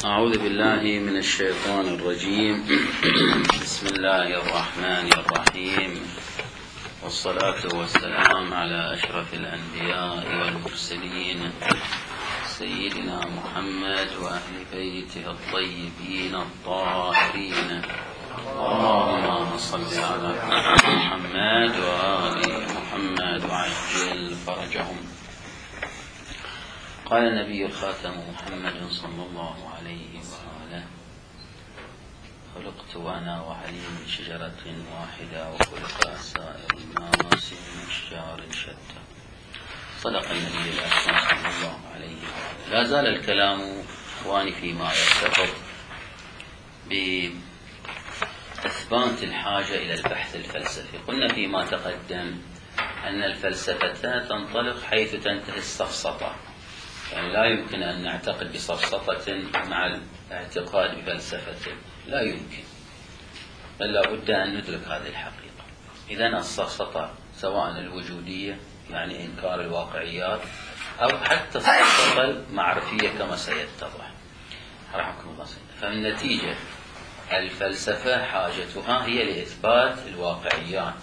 أعوذ بالله من الشيطان الرجيم. بسم الله الرحمن الرحيم، والصلاة والسلام على أشرف الأنبياء والمرسلين سيدنا محمد وأهل بيته الطيبين الطاهرين. اللهم صل على محمد وآل محمد وعجل فرجهم. قال النبي الخاتم محمد صلى الله عليه وآله: خلقت وأنا وعلي من شجرة واحدة وخلق سائر الناس من أشجار شتى. صدق النبي الأكرم صلى الله عليه وآله. لا زال الكلام إخواني فيما يرتبط بإثبات الحاجة إلى البحث الفلسفي. قلنا فيما تقدم أن الفلسفة تنطلق حيث تنتهي السفسطة، يعني لا يمكن أن نعتقد بسفسطة مع الاعتقاد بفلسفة، لا يمكن، بل لا بد أن ندرك هذه الحقيقة. إذن السفسطة سواء الوجودية يعني إنكار الواقعيات، أو حتى السفسطة المعرفية كما سيتضح رحمكم الله. فالنتيجة الفلسفة حاجتها هي لإثبات الواقعيات،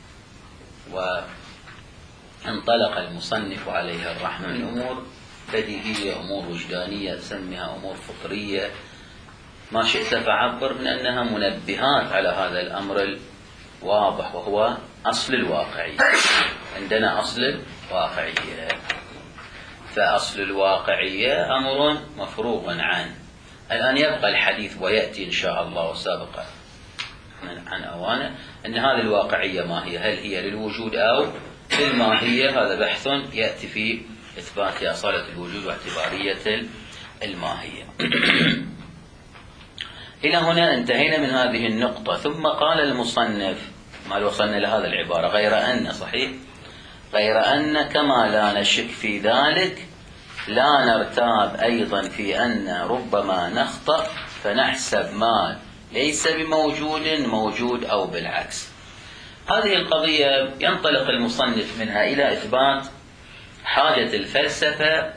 وانطلق المصنف عليها الرحمة من أمور بديهية، أمور وجدانية، سميها أمور فطرية، ما شئت فعبر، من أنها منبهات على هذا الأمر الواضح وهو أصل الواقعية. عندنا أصل الواقعية، فأصل الواقعية أمر مفروغ عنه. الآن يبقى الحديث ويأتي إن شاء الله سابقا عن أوانه أن هذه الواقعية ما هي، هل هي للوجود أو للماهية؟ هذا بحث يأتي في إثبات أصالة الوجود واعتبارية الماهية. إلى هنا انتهينا من هذه النقطة. ثم قال المصنف، ما وصلنا لهذا العبارة: غير أن، صحيح، غير أن كما لا نشك في ذلك لا نرتاب أيضا في أن ربما نخطأ فنحسب ما ليس بموجود موجود أو بالعكس. هذه القضية ينطلق المصنف منها إلى إثبات حاجة الفلسفة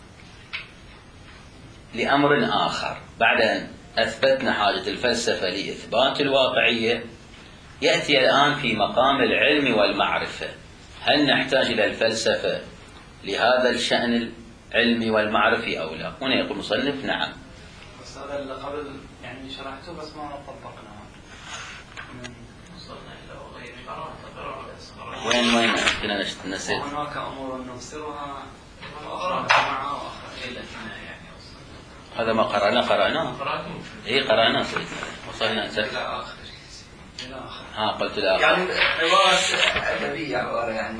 لأمر آخر. بعد أن أثبتنا حاجة الفلسفة لإثبات الواقعية، يأتي الآن في مقام العلم والمعرفة. هل نحتاج إلى الفلسفة لهذا الشأن العلمي والمعرفي أو لا؟ هنا يقول المصنف: نعم. بس هذا اللي قبل يعني شرحته بس ما طبقناه. وين كنا نسيت؟ هناك أمور نفسرها معها هذا ما قرأناه. إيه قرأناه وصلنا إلى آخر. قلت الآخر يعني عبارة أدبية، عبارة يعني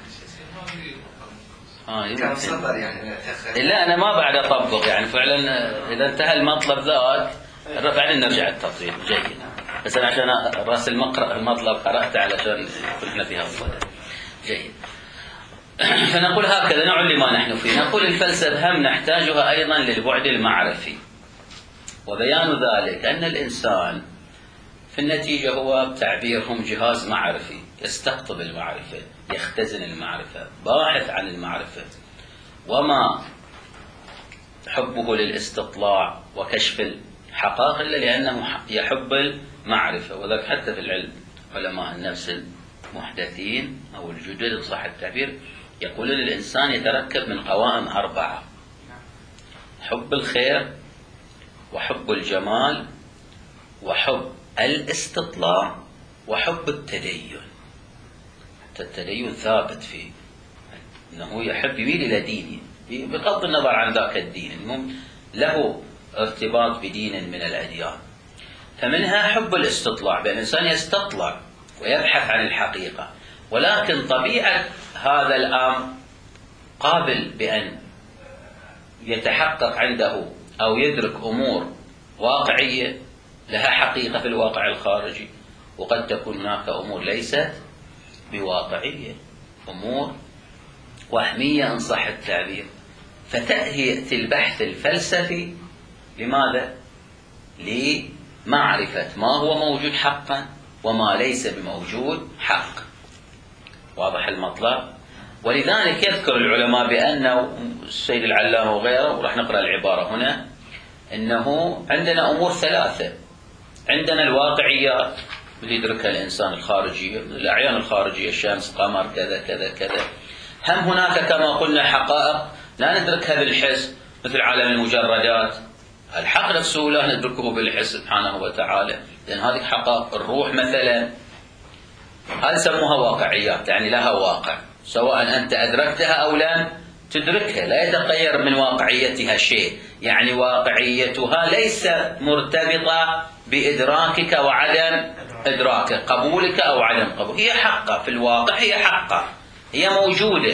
كان صدر يعني. لا أنا ما بعد أطبق، يعني فعلا إذا انتهى المطلب ذاك بعدين نرجع التطبيق. جيد، بس أنا عشان رأس المطلب قرأته علشان كنا فيها الصدر. جيد. فنقول هكذا نوع لما نحن فيه. نقول الفلسفة هم نحتاجها أيضا للبعد المعرفي، وبيان ذلك أن الإنسان في النتيجة هو بتعبيرهم جهاز معرفي، يستقطب المعرفة، يختزن المعرفة، باحث عن المعرفة. وما حبه للاستطلاع وكشف الحقائق إلا لأنه يحب المعرفة. وذلك حتى في العلم علماء النفس المحدثين أو الجدد إن صح التعبير يقولون الإنسان يتركب من قوائم 4: حب الخير، وحب الجمال، وحب الاستطلاع، وحب التدين. حتى التدين ثابت فيه أنه يحب، يميل إلى دينه بغض النظر عن ذاك الدين، المهم له ارتباط بدين من الأديان. فمنها حب الاستطلاع، بأن الإنسان يستطلع ويبحث عن الحقيقة، ولكن طبيعة هذا الأمر قابل بأن يتحقق عنده أو يدرك أمور واقعية لها حقيقة في الواقع الخارجي، وقد تكون هناك أمور ليست بواقعية، أمور وهمية إن صح التعبير. فتأتي البحث الفلسفي لماذا؟ لمعرفة ما هو موجود حقا وما ليس بموجود حق. واضح المطلب؟ ولذلك يذكر العلماء بأنه السيد العلامة وغيره، ورح نقرأ العبارة هنا، أنه عندنا أمور ثلاثة. عندنا الواقعيات اللي يدركها الإنسان الخارجية، الأعيان الخارجية، الشمس، قمر، كذا كذا كذا. هم هناك كما قلنا حقائق لا ندركها بالحس مثل عالم المجردات، الحق نفسه لا ندركه بالحس سبحانه وتعالى، لأن هذه حقائق. الروح مثلا هذه سموها واقعيات، يعني لها واقع سواء أنت أدركتها أو لم تدركها، لا يتغير من واقعيتها شيء، يعني واقعيتها ليس مرتبطة بإدراكك وعدم إدراكك، قبولك أو عدم قبول، هي حقة في الواقع، هي حقة، هي موجودة.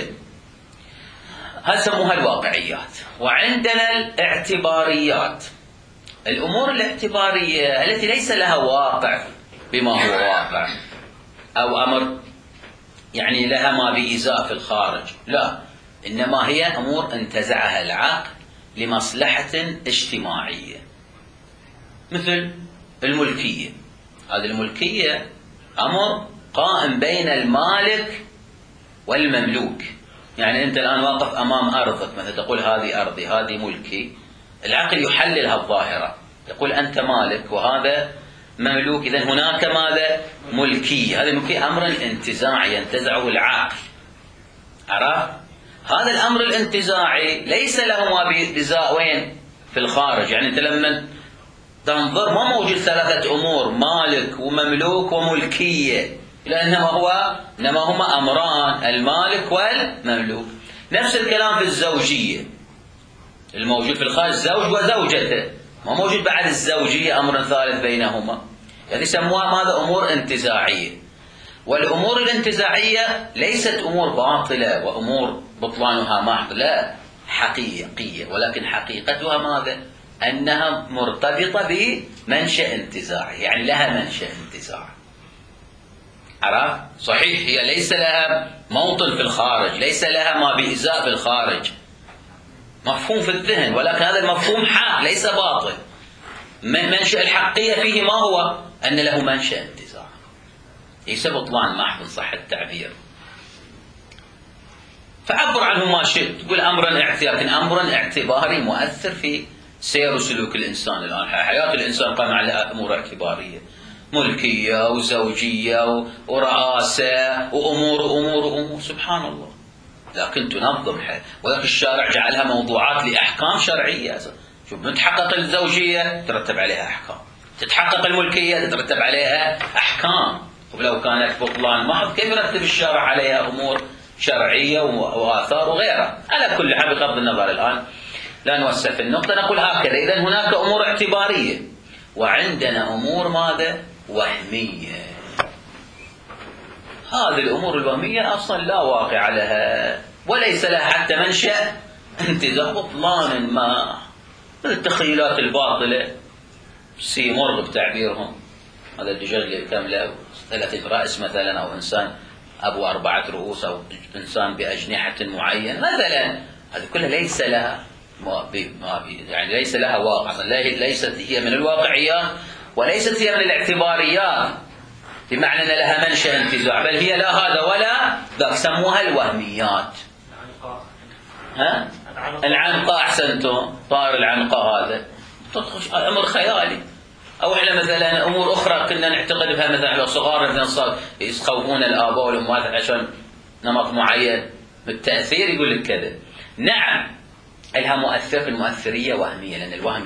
هذا سموها الواقعيات. وعندنا الاعتباريات، الأمور الاعتبارية التي ليس لها واقع بما هو واقع، أو أمر يعني لها ما بإزاء في الخارج، لا، إنما هي أمور انتزعها العقل لمصلحة اجتماعية، مثل الملكية. هذه الملكية أمر قائم بين المالك والمملوك. يعني أنت الآن واقف أمام أرضك مثلا، تقول هذه أرضي، هذه ملكي، العقل يحلل هالظاهرة، يقول أنت مالك وهذا مملوك، إذن هناك ماذا؟ ملكية. هذا الملكية أمر انتزاعي ينتزعه العقل، عرفت؟ هذا الأمر الانتزاعي ليس له ما بإزاء وين؟ في الخارج. يعني أنت لما تنظر ما موجود ثلاثة أمور، مالك ومملوك وملكية، إنما هما أمران، المالك والمملوك. نفس الكلام في الزوجية، الموجود في الخارج زوج وزوجته، ما موجود بعد الزوجية أمر ثالث بينهما، يعني يسموها ماذا؟ أمور انتزاعية. والأمور الانتزاعية ليست أمور باطلة وأمور بطلانها محض، لا، حقيقية، ولكن حقيقتها ماذا؟ أنها مرتبطة بمنشأ انتزاعي، يعني لها منشأ انتزاعي، عرفت؟ صحيح هي ليس لها موطن في الخارج، ليس لها ما بإزاء في الخارج، مفهوم في الذهن، ولكن هذا المفهوم حق ليس باطل. منشأ الحقية فيه ما هو؟ أن له منشأ انتزاع، ليس بطلان محض صح التعبير. فعبر عنه ما شئت، تقول أمرا اعتباري، لكن أمرا اعتباري مؤثر في سير وسلوك الإنسان. الآن حياة الإنسان قام على أمور اعتبارية، ملكية وزوجية ورئاسة وأمور سبحان الله، لكن تنظم ولكن الشارع جعلها موضوعات لأحكام شرعية. شوف، متحقق الزوجية ترتب عليها أحكام، تتحقق الملكية تترتب عليها أحكام، ولو كانت بطلان محض كيف يرتب الشارع عليها أمور شرعية وآثار وغيرها؟ على كل حال بغض النظر الآن لا نوسع في النقطة، نقول هكذا. إذن هناك أمور اعتبارية، وعندنا أمور ماذا؟ وهمية. هذه الأمور الوهمية أصلا لا واقع لها، وليس لها حتى منشأ انتزاع، بطلان ما، التخيلات الباطلة، سيمر بتعبيرهم، هذا الدجاج اللي كامله 3 رأس مثلا، أو إنسان أبو 4 رؤوس، أو إنسان بأجنحة معينة مثلا، هذه كلها ليس لها يعني ليس لها واقع، ليست هي من الواقعيات وليست هي من الاعتباريات، بمعنى أن لها منشأ انتزاع، بل هي لا هذا ولا ذاك، سموها الوهميات. ها؟ العنقاء، أحسنتم، طائر العنقاء هذا أمر خيالي. أو إحنا مثلا أمور أخرى كنا نعتقد بها، مثلا لو صغار مثلا يسخوفون الآباء والأمهات عشان نمط معين بالتأثير، يقول لك كذا. نعم لها مؤثر، المؤثرية وهمية، لأن الوهم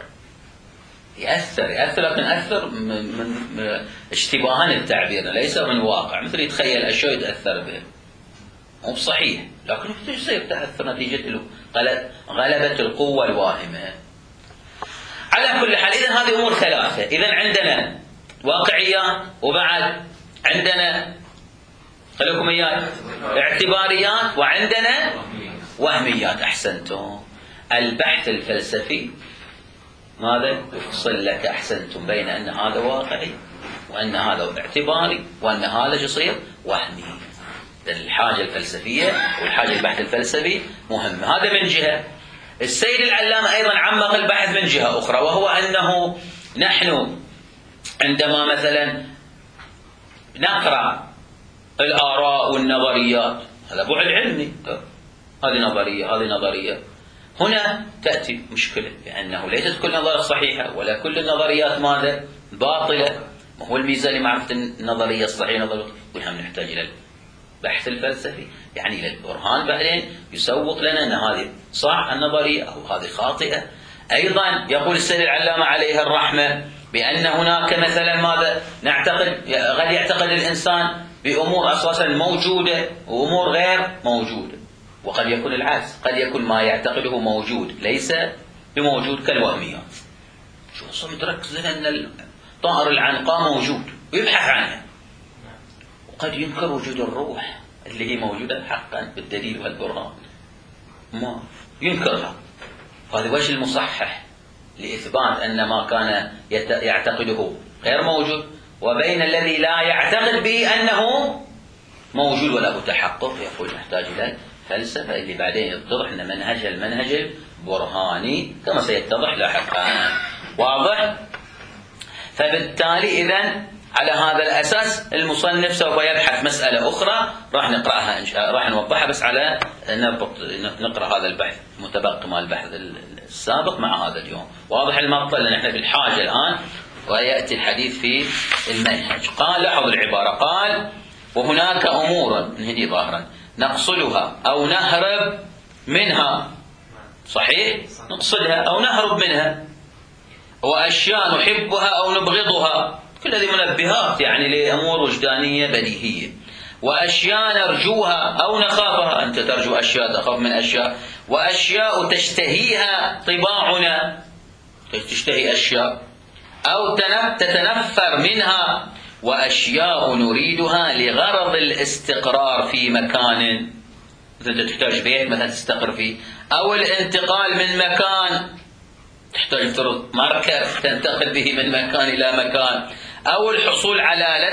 يأثر، لكن أثر من اشتباها التعبير، ليس من واقع، مثل يتخيل أشياء يتأثر به، مو بصحيح، لكن يصير تأثر نتيجة غلبة القوة الواهمة. على كل حال، إذن هذه أمور ثلاثة. إذن عندنا واقعيات، وبعد عندنا خليكم إياه اعتباريات، وعندنا وهميات. أحسنتم. البحث الفلسفي ماذا؟ يفصل لك، أحسنتم، بين أن هذا واقعي وأن هذا اعتباري وأن هذا يصير وهمي. الحاجة الفلسفية والحاجة البحث الفلسفي مهمة. هذا من جهة. السيد العلامة أيضا عمق البحث من جهة أخرى، وهو أنه نحن عندما مثلا نقرأ الآراء والنظريات، هذا بعد علمي، هذه نظرية هذه نظرية، هنا تأتي مشكلة، لأنه ليست كل نظرية صحيحة ولا كل النظريات ماذا؟ باطلة. وهو الميزان لمعرفة النظرية الصحيحة نظرية، وهم نحتاج إلى البحث الفلسفي، يعني إلى البرهان، بعدين يسوق لنا أن هذه صح النظرية أو هذه خاطئة. أيضا يقول السيد العلامة عليه الرحمة بأن هناك مثلا ماذا نعتقد، قد يعتقد الإنسان بأمور أساسا موجودة وأمور غير موجودة، وقد يكون العكس، قد يكون ما يعتقده موجود ليس بموجود كالوهميات. شو متركز أن الطائر العنقاء موجود ويبحث عنها، وقد ينكر وجود الروح اللي هي موجودة حقا بالدليل والبرهان، ما ينكرها. هذا وجه المصحح لإثبات أن ما كان يعتقده غير موجود، وبين الذي لا يعتقد به أنه موجود وله تحقق. يقول نحتاج إلى فلسفة اللي بعدين يتضح أن منهجها المنهج البرهاني كما سيتضح لاحقا. واضح؟ فبالتالي إذن على هذا الأساس المصنف سوف يبحث مسألة أخرى راح نقرأها راح نوضحها، بس على نقرأ هذا البحث متبقي مع البحث السابق مع هذا اليوم. واضح المقطع لأن احنا في الحاجة الآن ويأتي الحديث في المنهج. قال لاحظ العبارة، قال وهناك أمور هذه ظاهرا نقصدها أو نهرب منها، صحيح؟ نقصدها أو نهرب منها، وأشياء نحبها أو نبغضها، كل هذه منبهات يعني لأمور وجدانية بديهية. وأشياء نرجوها أو نخافها، أنت ترجو أشياء تخاف من أشياء. وأشياء تشتهيها طباعنا، تشتهي أشياء أو تتنفر منها. وأشياء نريدها لغرض الاستقرار في مكان، مثلا تحتاج بيت مثلا تستقر فيه، أو الانتقال من مكان، تحتاج مركب تنتقل به من مكان إلى مكان، أو الحصول على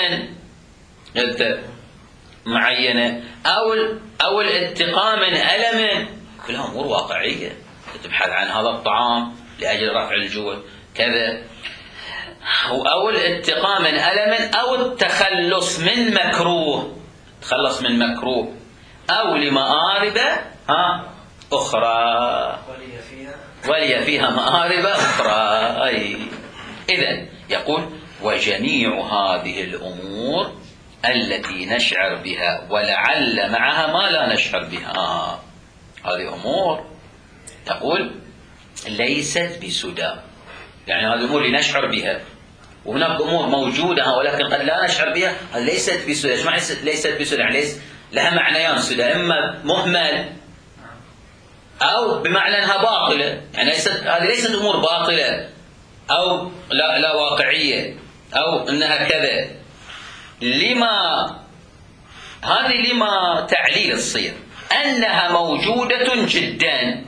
لذة معينة، أو الانتقام من ألم، كلها أمور واقعية. تبحث عن هذا الطعام لأجل رفع الجوع كذا، أو الانتقام من ألم، أو التخلص من مكروه، تخلص من مكروه، أو لمآرب أخرى، ولي فيها مآرب أخرى. إذن يقول وجميع هذه الأمور التي نشعر بها ولعل معها ما لا نشعر بها، هذه أمور تقول ليست بسدى، يعني هذه الأمور اللي نشعر بها، وهناك أمور موجودة ولكن قد لا نشعر بها، هذه ليست بسدى. ايش معنى ليست بسدى؟ يعني لها معنيان سدى، إما مهمل أو بمعنى أنها باطلة، يعني هذه ليست أمور باطلة أو لا واقعية أو أنها كذا. لما تعليل الصيغ أنها موجودة جدا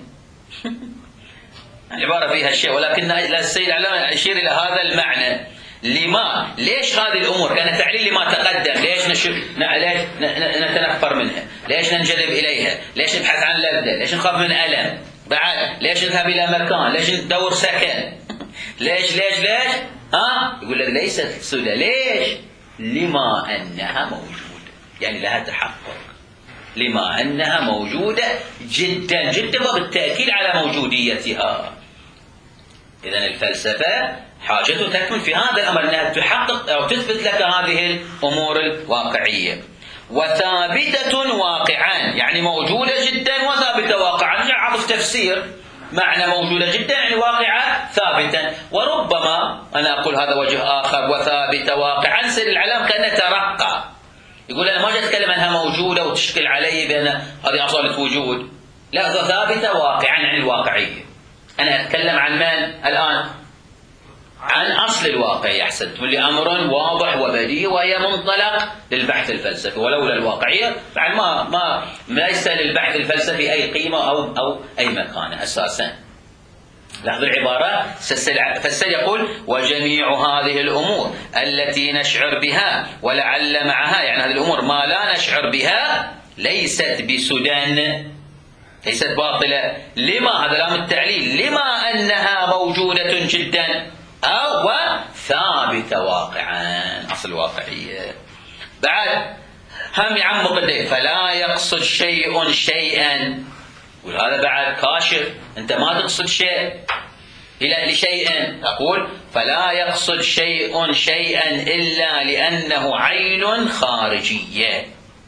العبارة فيها شيء، ولكن السيد العلامة يشير إلى هذا المعنى. لما؟ ليش هذه الأمور؟ كان تعليل لما تقدم، ليش نتنفر منها، ليش ننجذب إليها، ليش نبحث عن لذة، ليش نخاف من ألم، بعد ليش نذهب إلى مكان، ليش ندور سكن، ليش يقول لك ليست سدى. ليش؟ لما أنها موجودة، يعني لها تحقق، لما أنها موجودة جدا جدا وبالتأكيد على موجوديتها. إذن الفلسفة حاجته تكمن في هذا الأمر، أنها تحقق أو تثبت لك هذه الأمور الواقعية. وثابتة واقعان، يعني موجودة جدا وثابتة واقعا، عطف تفسير معنى موجودة جدا يعني واقعة ثابتا. وربما أنا أقول هذا وجه آخر، وثابتة واقعا سيد العلام كأنه ترقى، يقول أنا ما جاي أتكلم عنها موجودة وتشكل علي بأن هذه أصالة وجود، لا، ثابتة واقعا عن الواقعية. أنا أتكلم عن من الآن؟ عن أصل الواقعية. أحسنت، لي أمر واضح وبديهي وهي منطلق للبحث الفلسفي، ولولا الواقعية بعد ما ليس للبحث الفلسفي أي قيمة أو أي مكانة أساسا. لاحظوا العبارة، فالسيد يقول وجميع هذه الأمور التي نشعر بها ولعل معها، يعني هذه الأمور ما لا نشعر بها ليست بسدى، ليست باطلة. لما؟ هذا لام التعليل، لما أنها موجودة جدا أو ثابتة واقعا، أصل واقعية. بعد هم يعمق فلا يقصد شيء شيئا، وهذا بعد كاشف، أنت ما تقصد شيء إلى لشيء، أقول فلا يقصد شيء شيئا إلا لأنه عين خارجية.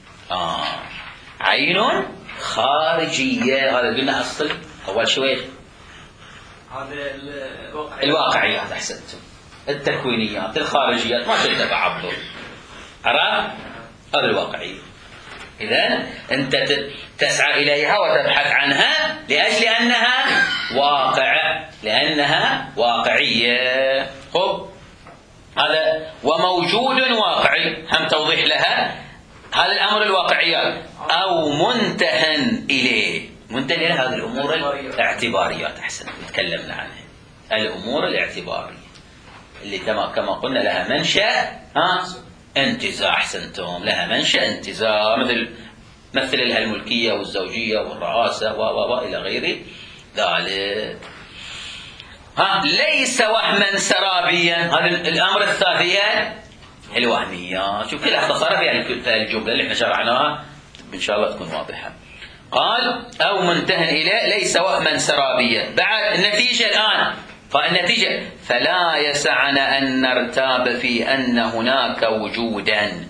عين خارجية، هذا قلنا أصل أول شوي هذا الواقعيات، أحسنتم، التكوينيات الخارجيات ما شئت تعبر، عرفت؟ هذا الواقعية. إذن أنت تسعى إليها وتبحث عنها لأجل أنها واقعة، لأنها واقعية. خب هذا وموجود واقعي، هم توضيح لها هذا الأمر الواقعيات أو منتهى إليه. منتهى إليه هذه الأمور الاعتباريات، أحسن تكلمنا عنها، الأمور الاعتبارية اللي كما قلنا لها منشأ انتزاع، أحسنتم، لها منشأ انتزاع، مثل لها الملكية والزوجية والرئاسة وإلى غير ذلك. ليس وهما سرابيا، هذا الأمر الثاني الوهميات. شوف كلها اختصارها في الجملة اللي احنا شرعناها، إن شاء الله تكون واضحة. قال أو منتهى إليه ليس وهما سرابيا. بعد النتيجة الآن، فالنتيجة فلا يسعنا أن نرتاب في أن هناك وجودا،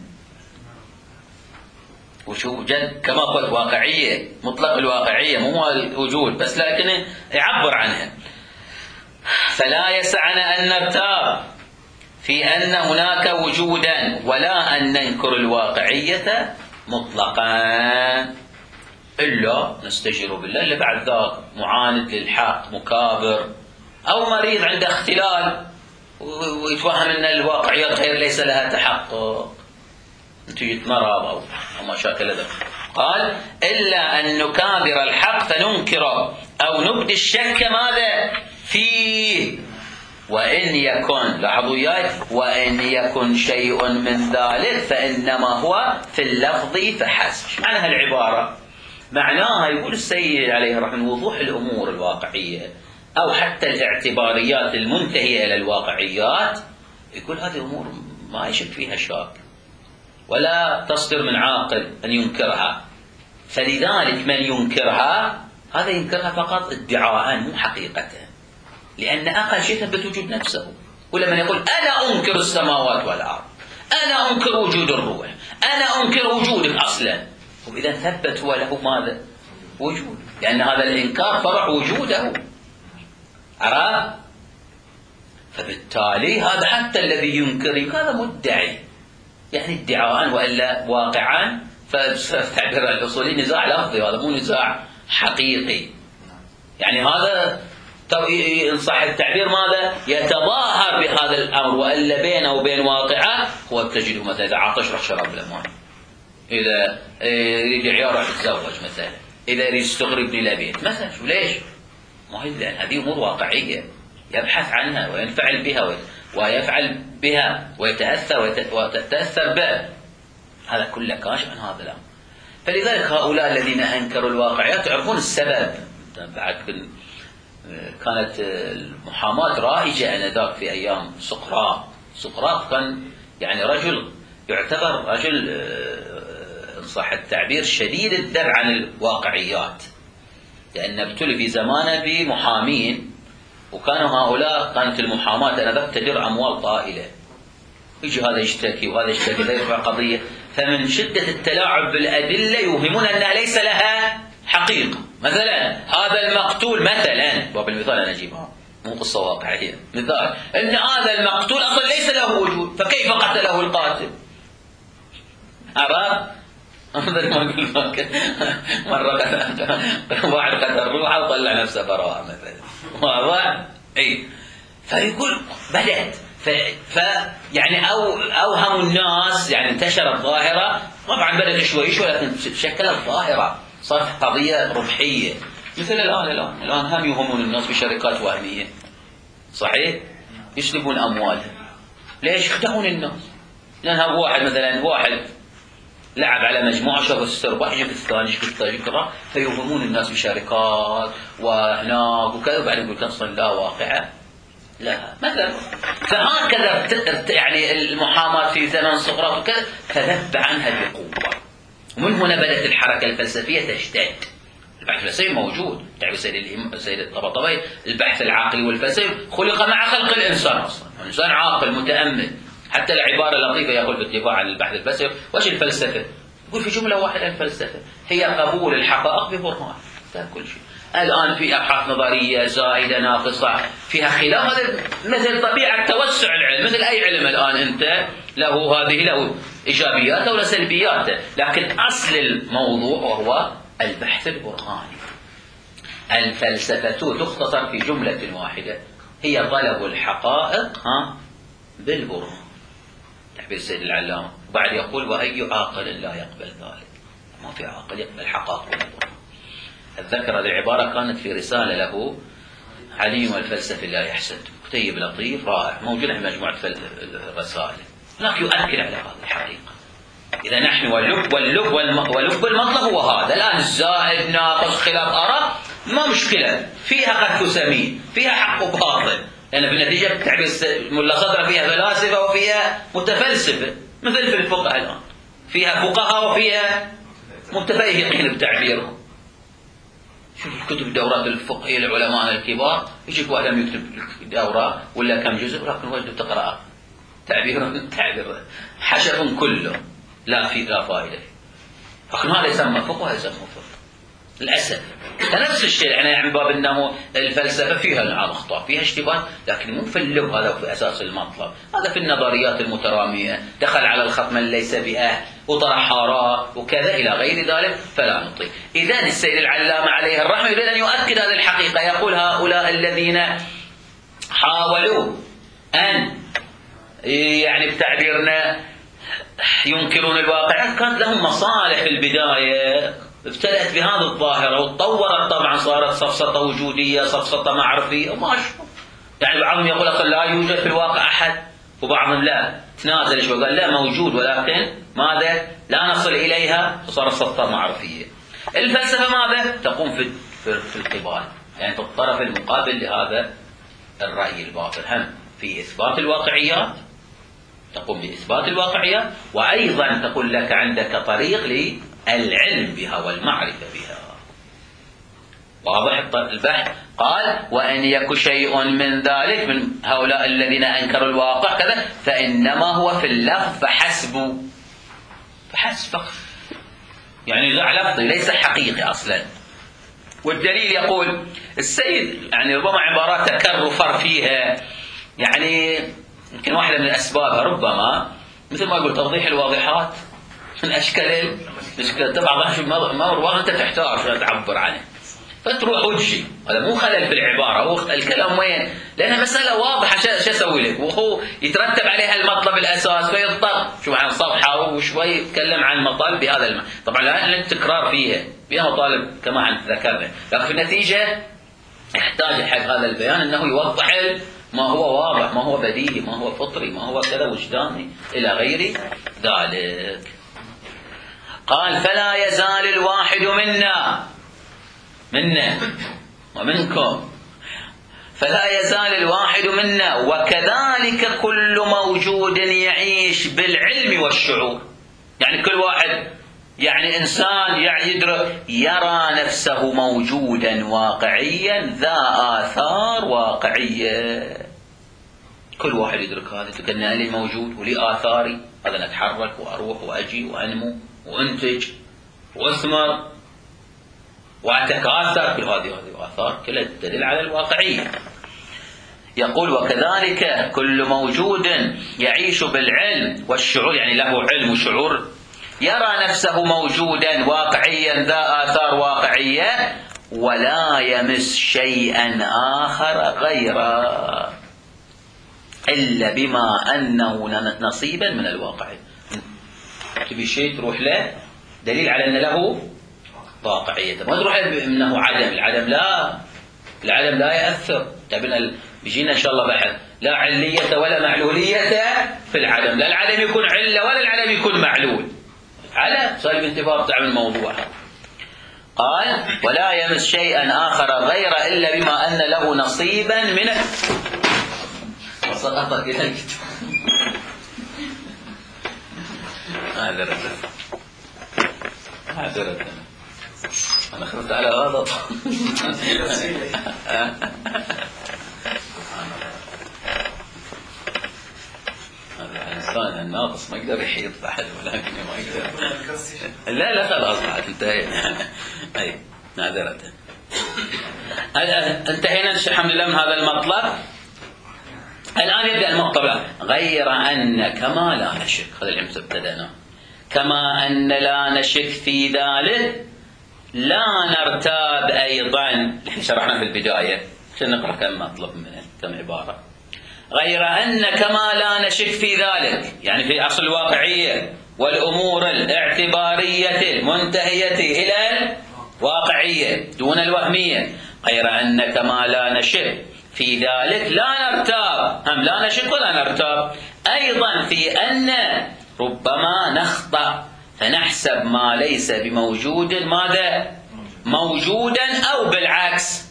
وجود كما قلت واقعية، مطلق الواقعية، مو الوجود بس، لكن يعبر عنها. فلا يسعنا أن نرتاب في أن هناك وجودا ولا أن ننكر الواقعية مطلقا، إلا نستجير بالله اللي بعد ذاك معاند للحق، مكابر، أو مريض عنده اختلال ويتوهم أن الواقعيات غير ليس لها تحقق نتيجة مرض أو مشاكل ذلك. قال إلا أن نكابر الحق فننكره أو نبدي الشك ماذا فيه، وإن يكن، لاحظوا وياي، وإن يكن شيء من ذلك فإنما هو في اللفظ فحسب. معنى هالعبارة معناها يقول السيد عليه رحمه وضوح الأمور الواقعية أو حتى الاعتباريات المنتهية إلى الواقعيات، يقول هذه أمور ما يشك فيها شاك ولا تصدر من عاقل أن ينكرها، فلذلك من ينكرها هذا ينكرها فقط ادعاء مو حقيقة، لأن أقل شيء ثبت وجود نفسه. ولما يقول أنا أنكر السماوات والأرض، أنا أنكر وجود الروح، أنا أنكر وجودك أصلا، وإذا ثبت هو له ماذا؟ وجود، لأن هذا الإنكار فرع وجوده، عرفت؟ فبالتالي هذا حتى الذي ينكر هذا مدعي، يعني ادعاء وإلا واقعا، فتعبير الأصولي نزاع لفظي، هذا مو نزاع حقيقي. يعني هذا إن صح التعبير ماذا؟ يتظاهر بهذا الأمر، وإلا بينه وبين واقعه هو تجده مثلا إذا عطش راح شرب الأمان، إذا يريد عيار راح يتزوج مثلا، إذا يريد يستغرب يبني له بيت مثلا. شو ليش؟ ما هي لأن هذه أمور واقعية يبحث عنها وينفعل بها ويفعل بها ويتأثر بها، هذا كله كاشف عن هذا الأمر. فلذلك هؤلاء الذين أنكروا الواقعيات يعرفون السبب. بعد كانت المحاماة رائجة آنذاك في أيام سقراط كان يعني رجل يعتبر رجل إن صح التعبير شديد الذب عن الواقعيات، لأن ابتلي في زمانه بمحامين، وكانوا هؤلاء كانت المحاماة آنذاك تدر أموال طائلة، يجي هذا يشتكي وهذا يشتكي، هذا يرفع قضية، فمن شدة التلاعب بالأدلة يوهمون أنها ليس لها حقيقة. مثلا هذا المقتول مثلا، باب المثال أنا أجيبها مو قصة واقعية، مثال أن هذا المقتول أصلا ليس له وجود، فكيف قتله القاتل؟ عرفت؟ مرة واحد قتل روحه وطلع نفسه براءة مثلا، واضح؟ أي فيقول بدأت يعني أوهم الناس، يعني انتشرت ظاهرة، طبعا بدأت شوي لكن شكلت ظاهرة، صارت قضية ربحية. مثل الآن هم يوهمون الناس بشركات وهمية، صحيح؟ يسلبون أموالهم. ليش؟ يخدعون الناس، لأن واحد مثلا لعب على مجموعة، شاف السرباح يجي في الثاني يجي في الثالث، فيوهمون الناس بشركات وهناك وكذا، وبعدين يقول أصلا لا واقعة لا مثلا. فهكذا يعني المحاماة في زمن سقراط وكذا، فذب عنها بقوة، ومن هنا بدأت الحركة الفلسفية تشتد، البحث الفلسفي موجود، تعرف سيد الطباطبائي البحث العقلي والفلسفي خلق مع خلق الإنسان أصلا، الإنسان عاقل متأمل. حتى العبارة اللطيفة يقول في الدفاع عن البحث الفلسفي: وش الفلسفة؟ يقول في جملة واحدة: الفلسفة هي قبول الحقائق ببرهان. كل شيء الآن في أبحاث نظرية زائدة ناقصة فيها خلاف، هذا مثل طبيعة توسع العلم، مثل أي علم الآن أنت له إيجابياته ولا سلبياته، لكن أصل الموضوع وهو البحث البرهاني. الفلسفة تختصر في جملة واحدة: هي طلب الحقائق بالبرهان. تعبير السيد العلامة. وبعد يقول: وأي عاقل لا يقبل ذلك؟ ما في عاقل يقبل حقائق بالبرهان. أتذكر هذه العبارة كانت في رسالة له عليم والفلسفة لا يحسد، كتيب لطيف رائع موجود في مجموعة الرسائل، هناك يؤكد على هذه الحقيقة. إذا نحن ولب المطلب هو هذا. الآن الزائد ناقص خلاف آراء ما مشكلة، فيها قد تسمين، فيها حق وباطل، لأن في النتيجة تعبير ملا صدر فيها فلاسفة وفيها متفلسفة، مثل في الفقه الآن فيها فقهاء وفيها متفيهقين بتعبيرهم. شوف الكتب الدورات الفقهية العلماء الكبار، يجيك واحد يكتب دورة ولا كم جزء، ولكن وجد تقرأ تعبير حشر كله لا فائدة، لكن هذا يسمى فقه وهذا يسمى فقه للأسف. نفس الشيء يعني من باب أنه الفلسفة فيها نعم أخطاء، فيها اشتباه، لكن مو في اللب، هذا في أساس المطلب. هذا في النظريات المترامية، دخل على الخط من ليس بأهل وطرح آراء وكذا إلى غير ذلك، فلا نطيق. إذن السيد العلامة عليه الرحمة يريد أن يؤكد هذه الحقيقة، يقول: هؤلاء الذين حاولوا أن يعني بتعبيرنا ينكرون الواقع، كانت لهم مصالح في البداية، ابتدأت بهذه الظاهرة وتطورت، طبعا صارت سفسطة وجودية، سفسطة معرفية وما أشبه. يعني بعضهم يقول أصلا لا يوجد في الواقع أحد، وبعضهم لا تنازل شوي قال لا موجود، ولكن ماذا؟ لا نصل إليها، وصارت سفسطة معرفية. الفلسفة ماذا؟ تقوم في القبال، يعني في الطرف المقابل لهذا الرأي الباطل، هم في إثبات الواقعيات، تقوم بإثبات الواقعيات، وأيضا تقول لك عندك طريق للعلم بها والمعرفة بها. واضح البحث؟ قال: وإن يك شيء من ذلك من هؤلاء الذين أنكروا الواقع كذا فإنما هو في اللفظ فحسب فقط، يعني لفظي ليس حقيقي أصلا. والدليل يقول السيد، يعني ربما عبارات تكرر فيها، يعني يمكن واحدة من أسبابها ربما مثل ما يقول توضيح الواضحات من أشكال تبع ما واضح أنت تحتاج عشان تعبر عنه، فتروح وجهي. هذا مو خلل في العبارة، هو الكلام وين؟ لأنها مسألة واضحة، شو أسوي لك؟ وهو يترتب عليها المطلب الأساس، فيضطر شوف عن صفحة وشوي يتكلم عن مطالب بهذا طبعا لا التكرار فيها مطالب كما عن ذكرنا، لكن في النتيجة يحتاج حق هذا البيان أنه يوضح ما هو واضح، ما هو بديهي، ما هو فطري، ما هو كذا وجداني إلى غير ذلك. قال: فلا يزال الواحد منا ومنكم، فلا يزال الواحد منا وكذلك كل موجود يعيش بالعلم والشعور. يعني كل واحد، يعني إنسان يدرك، يرى نفسه موجودا واقعيا ذا آثار واقعية. كل واحد يدرك هذا، كأن لي موجود ولي آثاري، هذا نتحرك وأروح وأجي وأنمو وأنتج وأثمر وأتكاثر، كل هذه آثار كلها تدل على الواقعية. يقول: وكذلك كل موجود يعيش بالعلم والشعور، يعني له علم وشعور، يرى نفسه موجودا واقعيا ذا آثار واقعية، ولا يمس شيئا آخر غيره إلا بما أنه نصيبا من الواقع. تبي شيء تروح له دليل على أن له واقعية، ما تروح أنه عدم. العدم لا يأثر. بيجينا إن شاء الله بحث لا علية ولا معلولية في العدم، لا العدم يكون علة ولا العدم يكون معلول، على صاحب انتباه بتاع الموضوع. قال: ولا يمس شيئا آخر غير إلا بما أن له نصيبا من وسقطت إلى الكتاب. هذا رد أنا خفت على غلط. الإنسان الناقص ما يقدر يحيط أحد ولكن ما يقدر. لا خلاص بعد انتهينا. أي نادرة. انتهينا الحمد لله من هذا المطلب. الآن يبدأ المطلب غير أن كما لا نشك، هذا اللي ابتدأنا، كما أن لا نشك في ذلك لا نرتاب أيضا. نحن شرحنا في البداية عشان نقرأ كم مطلب من كم عبارة. غير أن كما لا نشك في ذلك، يعني في أصل الواقعية والأمور الاعتبارية المنتهية إلى الواقعية دون الوهمية. غير أن كما لا نشك في ذلك لا نرتاب، هم لا نشك ولا نرتاب أيضا في أن ربما نخطأ فنحسب ما ليس بموجود ماذا؟ موجودا أو بالعكس.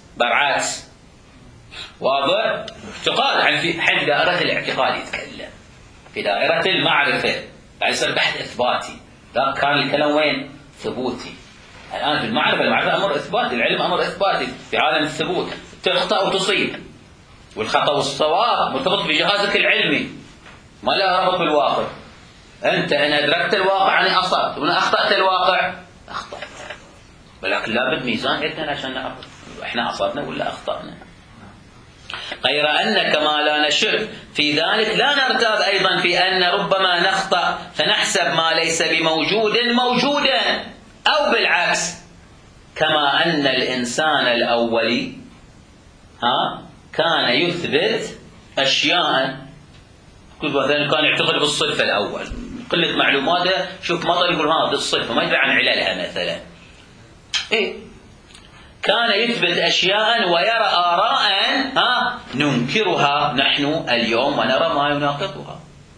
واضح؟ اعتقاد، يعني في حين دائرة الاعتقاد يتكلم، في دائرة المعرفة بعد يصير بحث إثباتي. ذاك كان الكلام وين؟ ثبوتي. الآن في المعرفة أمر إثباتي، العلم أمر إثباتي في عالم الثبوت. تخطأ وتصيب، والخطأ والصواب مرتبط بجهازك العلمي، ما له ربط بالواقع. أنت إن أدركت الواقع أنا أصبت، وإن أخطأت الواقع أخطأت. ولكن لابد ميزان عندنا عشان نعرف إحنا أصبنا ولا أخطأنا. غير أن كما لا نشك في ذلك لا نرتاب أيضا في أن ربما نخطأ فنحسب ما ليس بموجود موجودا أو بالعكس. كما أن الإنسان الأولي كان يثبت أشياء، مثلا كان يعتقد بالصفة الأول، قلة معلوماته، شوف مطر يقول هذا الصفة ما يدري عن عللها مثلا. كان يثبت أشياء ويرى آراء ننكرها نحن اليوم ونرى ما يناقضها.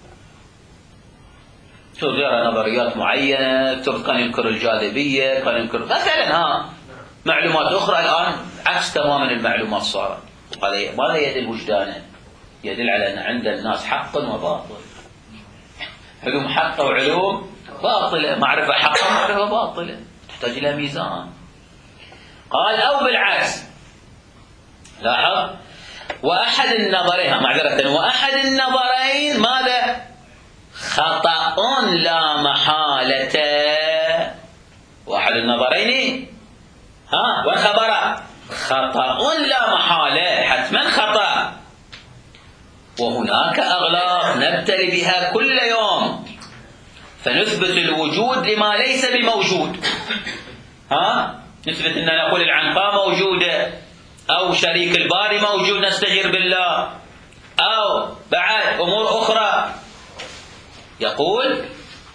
شوف يرى نظريات معينة، كان ينكر الجاذبية، كان ينكر مثلا معلومات أخرى الآن عكس تماما المعلومات صارت. ماذا يدل وجدانه؟ يدل على أن عند الناس حق وباطل، علوم حق وعلوم باطلة، معرفة حق ومعرفة باطلة، تحتاج إلى ميزان. قال أو بالعكس. لاحظ، وأحد النظرين ماذا؟ خطأ لا محالة. واحد النظرين والخبر خطأ لا محالة، حتما خطأ. وهناك أغلاط نبتلي بها كل يوم فنثبت الوجود لما ليس بموجود. نثبت أن نقول العنقاء موجودة، أو شريك الباري موجود نستجير بالله، أو بعد أمور أخرى. يقول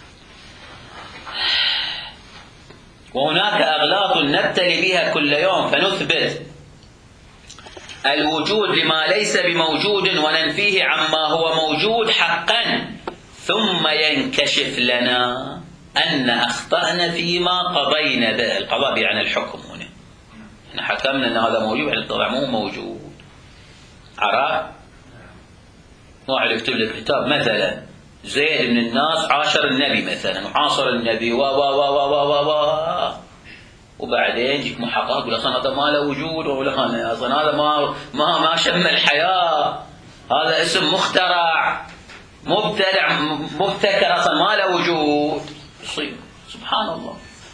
وهناك أغلاط نبتلي بها كل يوم فنثبت الوجود لما ليس بموجود وننفيه عما هو موجود حقا، ثم ينكشف لنا أن أخطأنا فيما قضينا به. القضاء يعني الحكم هنا، إن حكمنا أن هذا موجود يعني طبعا مو موجود. عرف؟ واحد يكتب لك كتاب مثلا زيد من الناس عاشر النبي مثلا وعاصر النبي وبعدين يجيك محقق يقول اصلا هذا ما له وجود، ولا اصلا هذا ما شم الحياه، هذا اسم مخترع مبتكر، اصلا ما له وجود. يصيب سبحان الله.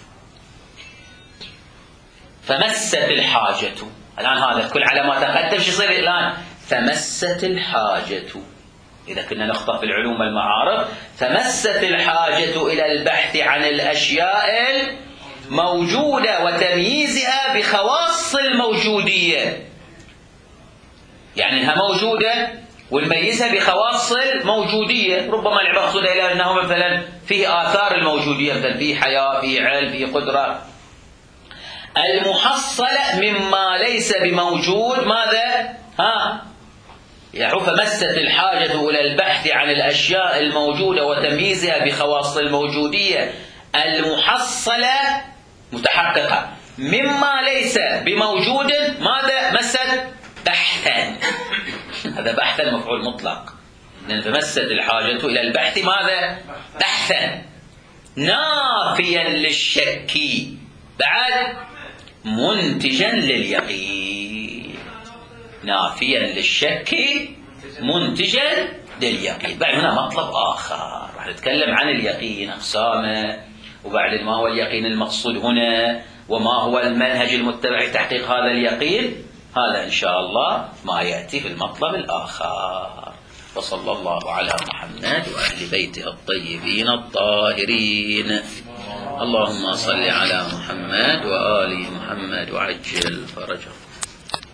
فمست الحاجة، الآن هذا كل على ما تقدم شو يصير الآن؟ فمست الحاجة. إذا كنا نخطأ في العلوم والمعارف، فمست الحاجة إلى البحث عن الأشياء الموجودة وتمييزها بخواص الموجودية، يعني إنها موجودة ونميزها بخواص الموجودية. ربما المقصود إلى أنه مثلا فيه آثار الموجودية، مثلا فيه حياة، فيه علم، فيه قدرة. المحصلة مما ليس بموجود ماذا؟ يعني فمست الحاجة إلى البحث عن الأشياء الموجودة وتمييزها بخواص الموجودية المحصلة متحققة مما ليس بموجود. ماذا مست؟ بحثا. هذا بحثا مفعول مطلق. فمست الحاجة إلى البحث ماذا؟ بحثا نافيا للشك. بعد منتجا لليقين، نافيا للشك منتجا لليقين. بعد هنا مطلب آخر راح نتكلم عن اليقين أقسامه، وبعد ما هو اليقين المقصود هنا، وما هو المنهج المتبع لتحقيق هذا اليقين. هذا إن شاء الله ما يأتي في المطلب الآخر. وصلى الله على محمد وأهل بيته الطيبين الطاهرين. اللهم صل على محمد وآل محمد وعجل فرجهم.